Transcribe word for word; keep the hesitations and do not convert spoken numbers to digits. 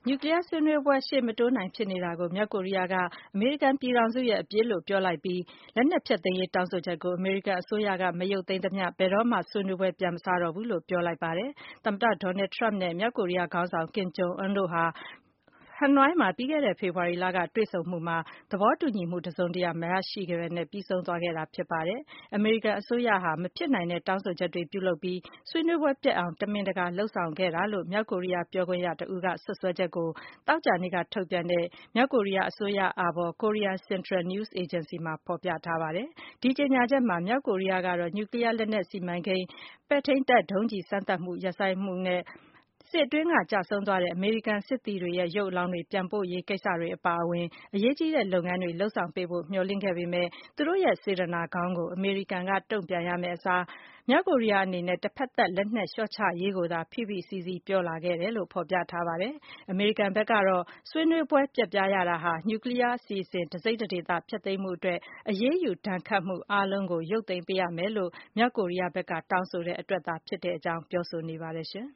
နျူကလ িয়ারဆွေးနွေးပွဲရှေ့မတိုးနိုင်ဖြစ်နေတာကို မြောက်ကိုရီးယားက အမေရိကန်ပြည်ထောင်စုရဲ့အပြစ်လို့ပြောလိုက်ပြီး လက်နက်ဖျက်သိမ်းရေးတောင်းဆိုချက်ကို အမေရိကန်အစိုးရက မရုပ်သိမ်းသမျှ ဘယ်တော့မှ ဆွေးနွေးပွဲပြန်မစတော့ဘူးလို့ ပြောလိုက်ပါတယ်။ သမ္မတ Donald Trump နဲ့ မြောက်ကိုရီးယားခေါင်းဆောင် Kim Jong Un တို့ဟာ ဟနွိုင်းမှာ ပြီးခဲ့တဲ့ ဖေဖော်ဝါရီလက တွေ့ဆုံမှုမှာ သဘောတူညီမှုတစုံတရာမရရှိခဲ့ဘဲ ပြီးဆုံးသွားခဲ့တာဖြစ်ပါတယ်။ အမေရိကန်အစိုးရဟာ မဖြစ်နိုင်တဲ့တောင်းဆိုချက်တွေပြုလုပ်ပြီး ဆွေးနွေးပွဲပျက်အောင် တမင်တကာလုပ်ဆောင်ခဲ့တာလို့ မြောက်ကိုရီးယားပြောခွင့်ရတဦးက စွပ်စွဲချက်ကို သောကြာနေ့ကထုတ်ပြန်တဲ့ မြောက်ကိုရီးယားအစိုးရအာဘော် Korean Central News Agency မှာ ဖော်ပြထားပါတယ်။ ဒီကြေညာချက်မှာ မြောက်ကိုရီးယားကတော့ နျူကလ িয়ারလက်နက်စီမံကိန်း ပဲ့ထိန်းတပ်ဒုံးကျည်စမ်းသပ်မှုရပ်ဆိုင်းမှုနဲ့ စစ်အတွင်းကကျဆုံးသွားတဲ့ အမေရိကန်စစ်သည်တွေရဲ့ ရုပ်အလောင်းတွေပြန်ပို့ရေးကိစ္စတွေအပါအဝင် အရေးကြီးတဲ့လုပ်ငန်းတွေလုပ်ဆောင်ပေးဖို့ မျှော်လင့်ခဲ့ပေမဲ့ သူတို့ရဲ့စေတနာကောင်းကို အမေရိကန်က တုံ့ပြန်ရမယ့်အစား မြောက်ကိုရီးယားအနေနဲ့ တဖက်သတ်လက်နက်လျှော့ချရေးကိုသာ ဖိဖိစီးစီးပြောလာခဲ့တယ်လို့ ဖော်ပြထားပါတယ်။ အမေရိကန်ဘက်ကတော့ ဆွေးနွေးပွဲပျက်ပြားရတာဟာ နျူကလ িয়ারအစီအစဉ် တစိတ်တဒေသဖျက်သိမ်းမှုအတွက် အရေးယူဒဏ်ခတ်မှုအားလုံးကို ရုပ်သိမ်းပေးရမယ်လို့ မြောက်ကိုရီးယားဘက်က တောင်းဆိုတဲ့အတွက်သာဖြစ်ကြောင်း ပြောဆိုနေပါတယ်ရှင်